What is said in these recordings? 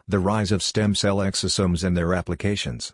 The rise of stem cell exosomes and their applications.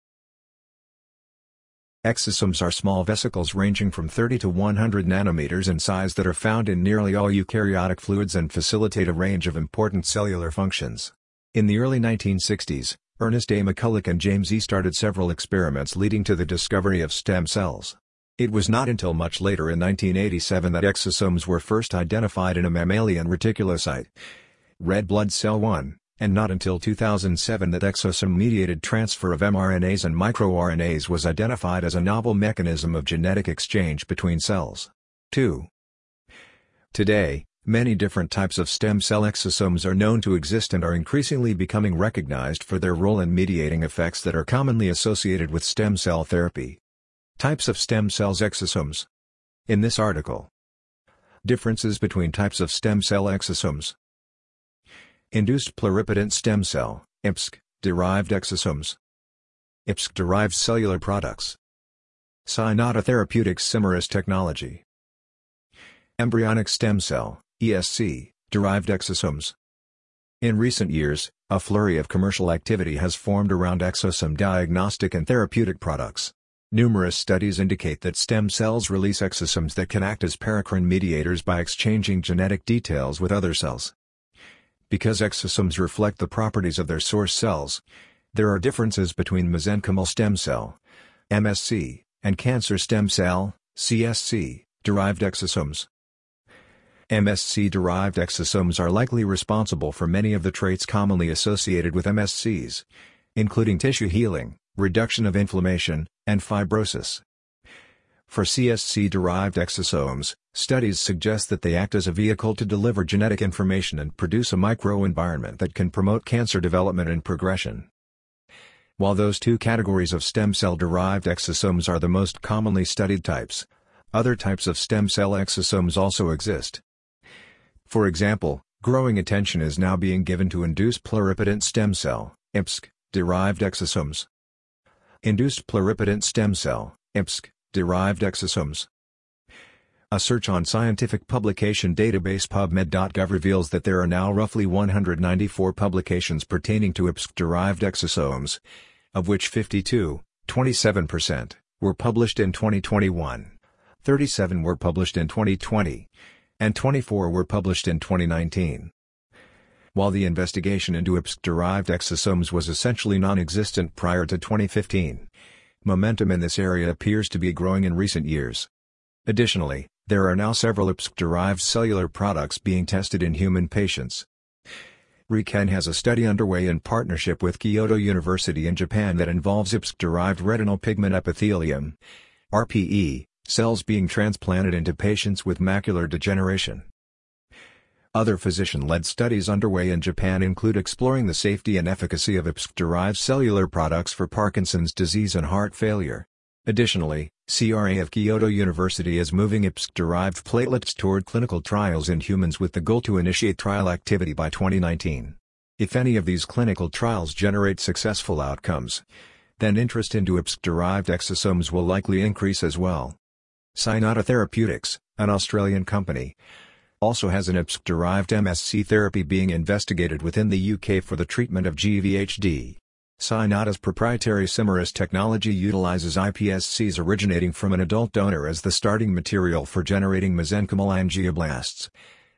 Exosomes are small vesicles ranging from 30 to 100 nanometers in size that are found in nearly all eukaryotic fluids and facilitate a range of important cellular functions. In the early 1960s, Ernest A. McCulloch and James E. started several experiments leading to the discovery of stem cells. It was not until much later in 1987 that exosomes were first identified in a mammalian reticulocyte, red blood cell 1, and not until 2007 that exosome-mediated transfer of mRNAs and microRNAs was identified as a novel mechanism of genetic exchange between cells. 2. Today, many different types of stem cell exosomes are known to exist and are increasingly becoming recognized for their role in mediating effects that are commonly associated with stem cell therapy. Types of stem cells exosomes. In this article, differences between types of stem cell exosomes. Induced pluripotent stem cell, IPSC, derived exosomes. IPSC-derived cellular products. Cynata Therapeutics Cimerus technology. Embryonic stem cell, ESC, derived exosomes. In recent years, a flurry of commercial activity has formed around exosome diagnostic and therapeutic products. Numerous studies indicate that stem cells release exosomes that can act as paracrine mediators by exchanging genetic details with other cells. Because exosomes reflect the properties of their source cells, there are differences between mesenchymal stem cell, MSC, and cancer stem cell, CSC, derived exosomes. MSC-derived exosomes are likely responsible for many of the traits commonly associated with MSCs, including tissue healing, reduction of inflammation, and fibrosis. For CSC-derived exosomes, studies suggest that they act as a vehicle to deliver genetic information and produce a microenvironment that can promote cancer development and progression. While those two categories of stem cell-derived exosomes are the most commonly studied types, other types of stem cell exosomes also exist. For example, growing attention is now being given to induced pluripotent stem cell, IPSC, derived exosomes. Induced pluripotent stem cell, IPSC, derived exosomes. A search on scientific publication database PubMed.gov reveals that there are now roughly 194 publications pertaining to IPSC-derived exosomes, of which 52, 27%, were published in 2021, 37 were published in 2020, and 24 were published in 2019. While the investigation into IPSC-derived exosomes was essentially non-existent prior to 2015, momentum in this area appears to be growing in recent years. Additionally, there are now several IPSC-derived cellular products being tested in human patients. RIKEN has a study underway in partnership with Kyoto University in Japan that involves IPSC-derived retinal pigment epithelium, RPE, cells being transplanted into patients with macular degeneration. Other physician-led studies underway in Japan include exploring the safety and efficacy of IPSC-derived cellular products for Parkinson's disease and heart failure. Additionally, CRA of Kyoto University is moving IPSC-derived platelets toward clinical trials in humans with the goal to initiate trial activity by 2019. If any of these clinical trials generate successful outcomes, then interest into IPSC-derived exosomes will likely increase as well. Cynata Therapeutics, an Australian company, also has an IPSC-derived MSC therapy being investigated within the UK for the treatment of GVHD. Cynata's proprietary Cimerus technology utilizes iPSCs originating from an adult donor as the starting material for generating mesenchymal angioblasts,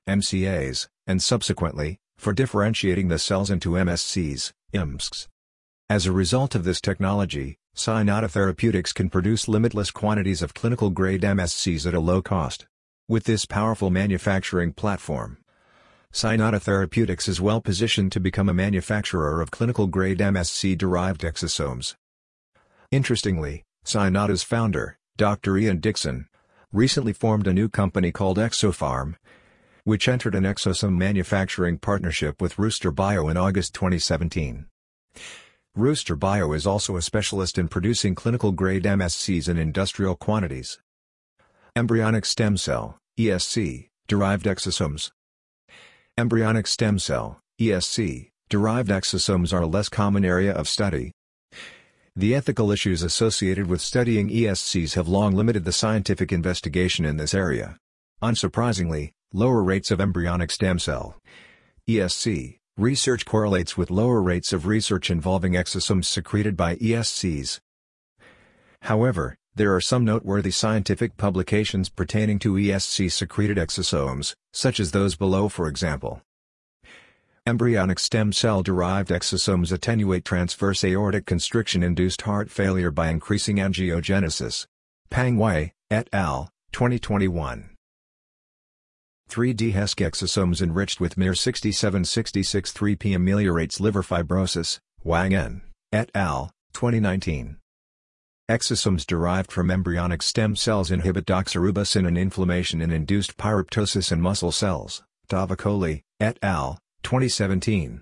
MCAs, and subsequently, for differentiating the cells into MSCs, IMSCs. As a result of this technology, Cynata Therapeutics can produce limitless quantities of clinical-grade MSCs at a low cost. With this powerful manufacturing platform, Cynata Therapeutics is well positioned to become a manufacturer of clinical-grade MSC-derived exosomes. Interestingly, Cynata's founder, Dr. Ian Dixon, recently formed a new company called Exopharm, which entered an exosome manufacturing partnership with Rooster Bio in August 2017. Rooster Bio is also a specialist in producing clinical-grade MSCs in industrial quantities. Embryonic stem cell, ESC, derived exosomes. Embryonic stem cell, ESC, derived exosomes are a less common area of study. The ethical issues associated with studying ESCs have long limited the scientific investigation in this area. Unsurprisingly, lower rates of embryonic stem cell, ESC, Research correlates with lower rates of research involving exosomes secreted by ESCs. However, there are some noteworthy scientific publications pertaining to ESC-secreted exosomes, such as those below, for example. Embryonic stem cell-derived exosomes attenuate transverse aortic constriction-induced heart failure by increasing angiogenesis. Pang Wei, et al., 2021. 3D HESC exosomes enriched with miR6766 3P ameliorates liver fibrosis. Wang N, et al., 2019. Exosomes derived from embryonic stem cells inhibit doxorubicin inflammation and induced pyroptosis in muscle cells. Davicoli, et al., 2017.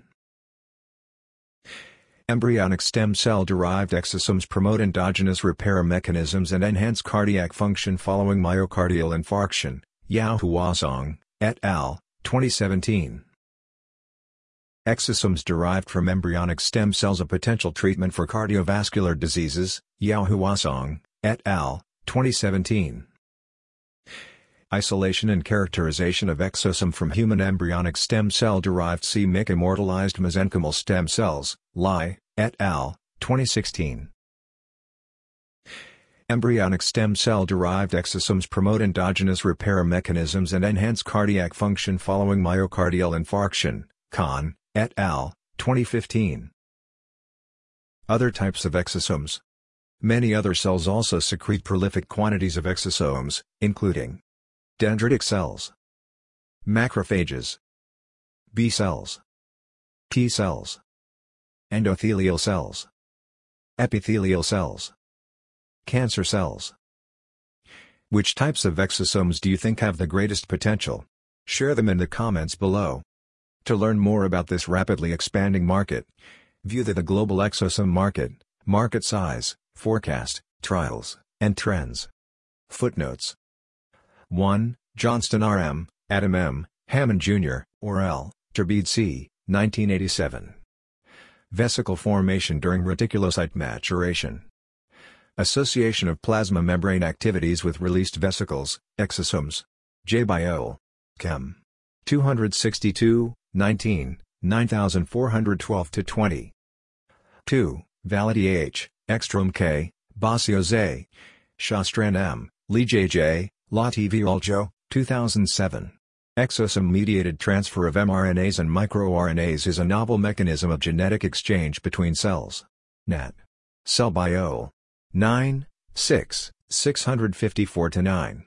Embryonic stem cell-derived exosomes promote endogenous repair mechanisms and enhance cardiac function following myocardial infarction. Yao Huasong, et al., 2017. Exosomes derived from embryonic stem cells a potential treatment for cardiovascular diseases. Yao Huasong, et al., 2017. Isolation and characterization of exosome from human embryonic stem cell-derived c-MYC immortalized mesenchymal stem cells. Lai, et al., 2016. Embryonic stem cell-derived exosomes promote endogenous repair mechanisms and enhance cardiac function following myocardial infarction. Khan, et al., 2015. Other types of exosomes. Many other cells also secrete prolific quantities of exosomes, including dendritic cells, macrophages, B cells, T cells, endothelial cells, epithelial cells, cancer cells. Which types of exosomes do you think have the greatest potential? Share them in the comments below. To learn more about this rapidly expanding market, view the global exosome market size, forecast, trials, and trends. Footnotes. 1. Johnston R.M., Adam M., Hammond Jr., or L., Turbide C., 1987. Vesicle formation during reticulocyte maturation. Association of plasma membrane activities with released vesicles, exosomes. J. Biol. Chem. 262, 19, 9412-20. 2. Valadi H., Ekstrom K., Basios A. Shastran M., Lee J. J., Lativi Uljo, 2007. Exosome-mediated transfer of mRNAs and microRNAs is a novel mechanism of genetic exchange between cells. Nat. Cell Bio. 9, 6, 654-9.